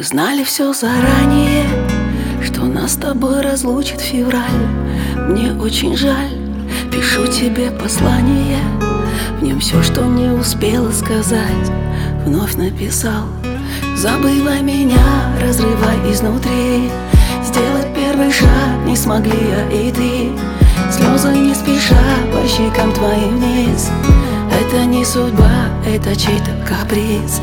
знали все заранее, что нас с тобой разлучит февраль. Мне очень жаль, пишу тебе послание. В нем все, что не успела сказать, вновь написал. Забывай меня, разрывай изнутри. Сделать первый шаг не смогли я и ты. Слезы не спеша по щекам твоим вниз. Это не судьба, это чей-то каприз.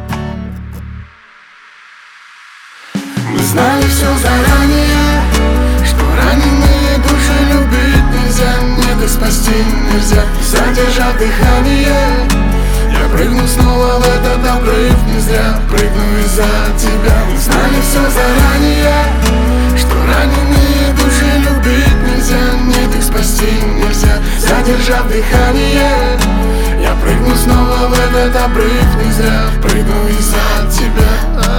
Мы знали все заранее, что раненые души любить нельзя. Нет, и спасти нельзя, задержав дыхание. Я прыгну снова в этот обрыв, не зря прыгну из-за тебя. Мы знали все заранее, что раненые души любить нельзя. Нет, их спасти нельзя, задержав дыхание. Я прыгну снова в этот обрыв, не зря прыгну из-за тебя.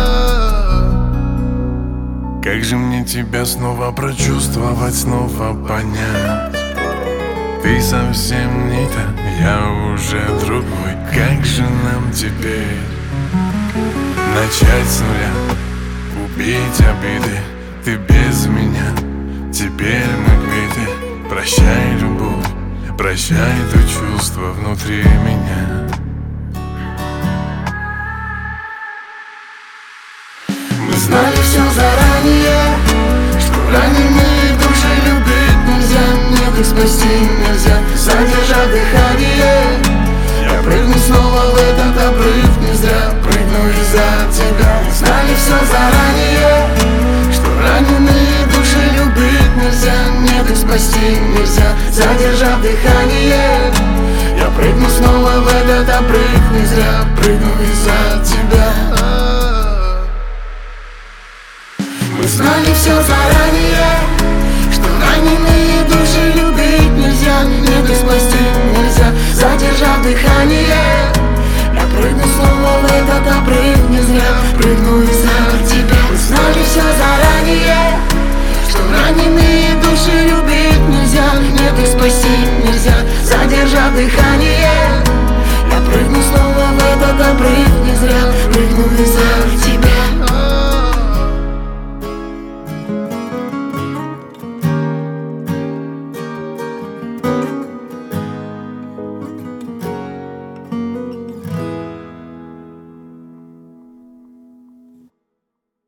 Как же мне тебя снова прочувствовать, снова понять? Ты совсем не та, я уже другой. Как же нам теперь начать с нуля, убить обиды? Ты без меня, теперь мы квиты. Прощай, любовь, прощай то чувство внутри меня. Мы знали все заранее, что раненые души любить нельзя. Нет, их спасти нельзя, задержав дыхание. Я прыгну снова в этот обрыв, не зря прыгну из-за тебя. Мы знали все заранее, что раненые души любить нельзя. Нет, их спасти нельзя, задержав дыхание. Я прыгну снова в этот обрыв, не зря прыгну из-за тебя. Мы знали все заранее, что раненые души любить нельзя. Нет, и спасти нельзя, задержав дыхание. Я прыгну снова в этот обрыв, не зря прыгну из-за тебя. Мы знали все заранее, что раненые души любить нельзя. Нет, и спасти нельзя, задержав дыхание.